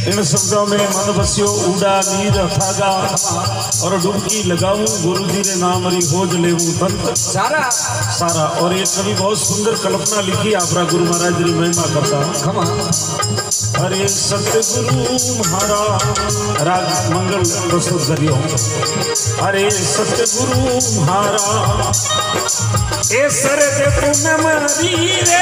इन शब्दों में मन बस्यो उड़ा नीर थागा और डुबकी लगाऊं गुरु जी ने नाम हरि खोज लेऊं तंत्र सारा सारा। और एक कवि बहुत सुंदर कल्पना लिखी आपरा गुरु महाराज जी महिमा करता खमा अरे सतगुरु महारा राग मंगल प्रस्तुत करियो। अरे सतगुरु महारा ए सर दे पूनम रे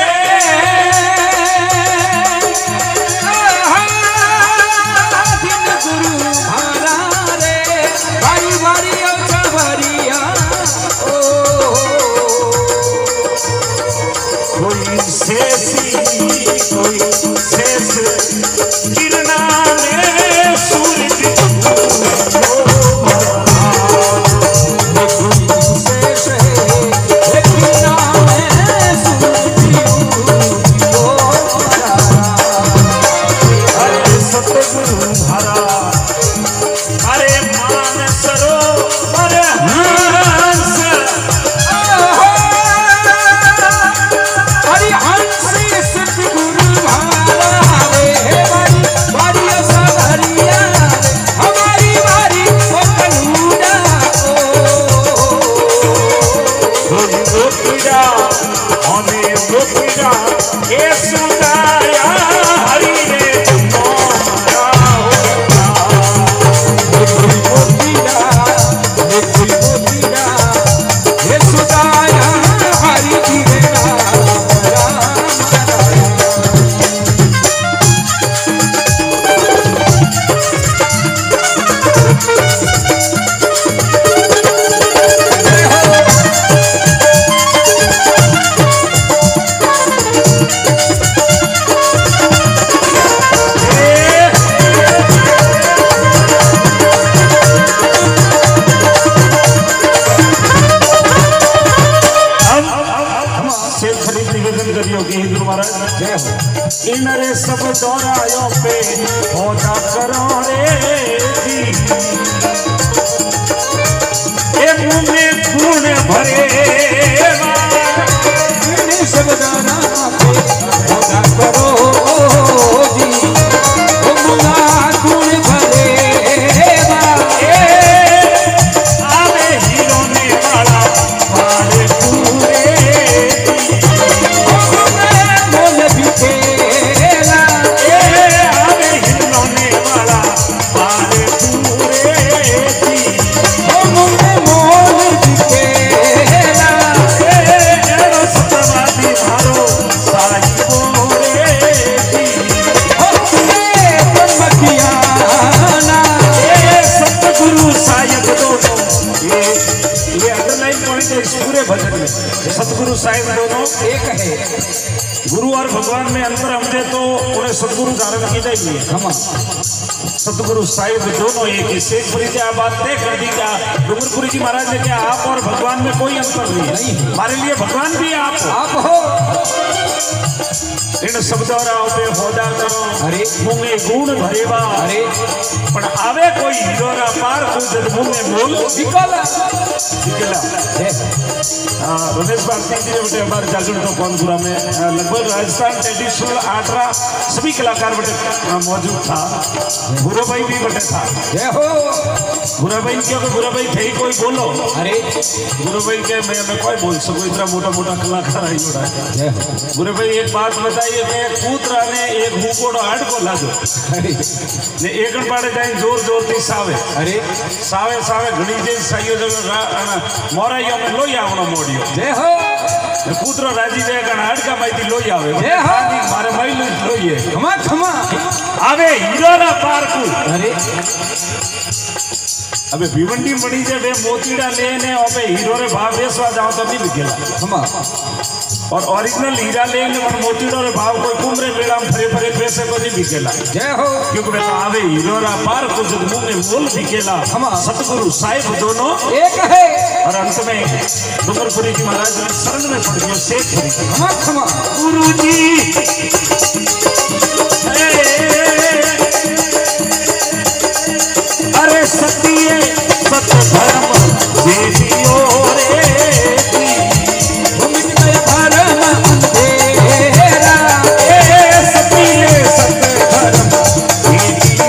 इन रे सब दोरायों पे होता करो रे जी ए मुँह में खून भरे इन सब दोरायों पे होता करो जी ओ मुँह खून भरे आवे हीरोने वाला पारे पूरे सतगुरु साहिब दोनों एक है। गुरु और भगवान में अंतर समझे तो उन्हें सतगुरु धारण की जाएगी। सतगुरु साहिब दोनों एक ही। शेखपुरी जी आप बात तय कर दी क्या डूंगरपुरी जी महाराज ने क्या आप और भगवान में कोई अंतर नहीं है। हमारे लिए भगवान भी आप हो। इन शब्दों पे होदा करो अरे मुँह में गुण भरेवा अरे पण आवे कोई हीरोरा पार जब मुँह में बोल निकला रमेश भारती जी ने हमारे जागरण तो कौनपुरा में लगभग राजस्थान ट्रेडिशनल आटरा सभी कलाकार बटे मौजूद था। भूरा भाई भी बटे था। जय हो भूरा भाई क्योंकि भूरा भाई थे ही कोई बोलो अरे भूरा भाई के मैं कोई बोल सकूँ इतना मोटा मोटा कलाकार आई जोड़ा है। भूरा भाई एक बात बताइए मैं कूतरा ने एक मुकोड़ो हाड को लादो ने एक पाड़े जाए जोर जोर थी सावे अरे सावे सावे घड़ी जे साइयो जगह मोराइयो में लोई आवनो मोड़ियो जय हो कूतरो राजी जे कण हाडका माईती लोई आवे जय हो मारे माई लोई है खमा खमा आवे हीरोना पारकू अरे अबे भिवंडी मड़ी जे वे मोतीड़ा लेने अबे हीरो रे भाव बेसवा जाओ तो नहीं बिकेला खमा और ओरिजिनल हीरा लेने और मोतीड़ा रे भाव कोई कुमरे मेला में फरे फरे पैसे को नहीं बिकेला जय हो क्योंकि वे आवे हीरो रा पार को जब मुंह में मोल बिकेला खमा सतगुरु साहिब दोनों एक है। और अंत में डूंगरपुरी जी महाराज ने शरण में पड़ गए शेखपुरी खमा खमा गुरु जी अरे सत्य सत धर्म देवियो रे भूमि में धर्म अंधेरा ए सत्य सत धर्म देवियो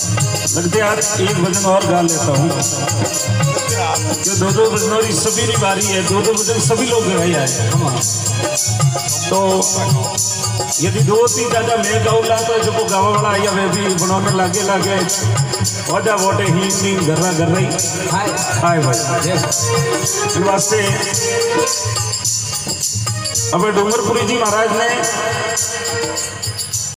लगते यार एक भजन और गा लेता हूँ, जो दो दो भजनों की सभी की बारी है, दो दो भजन सभी लोग गाए आए। तो यदि दो तीन ज्यादा मैं गाऊला तो जो गावा वाला या वे भी बनाने लागे लागे वजह वोटे ही नहीं गर्रा कर रही हाय भाई इस वास्ते अब डूंगरपुरी जी महाराज ने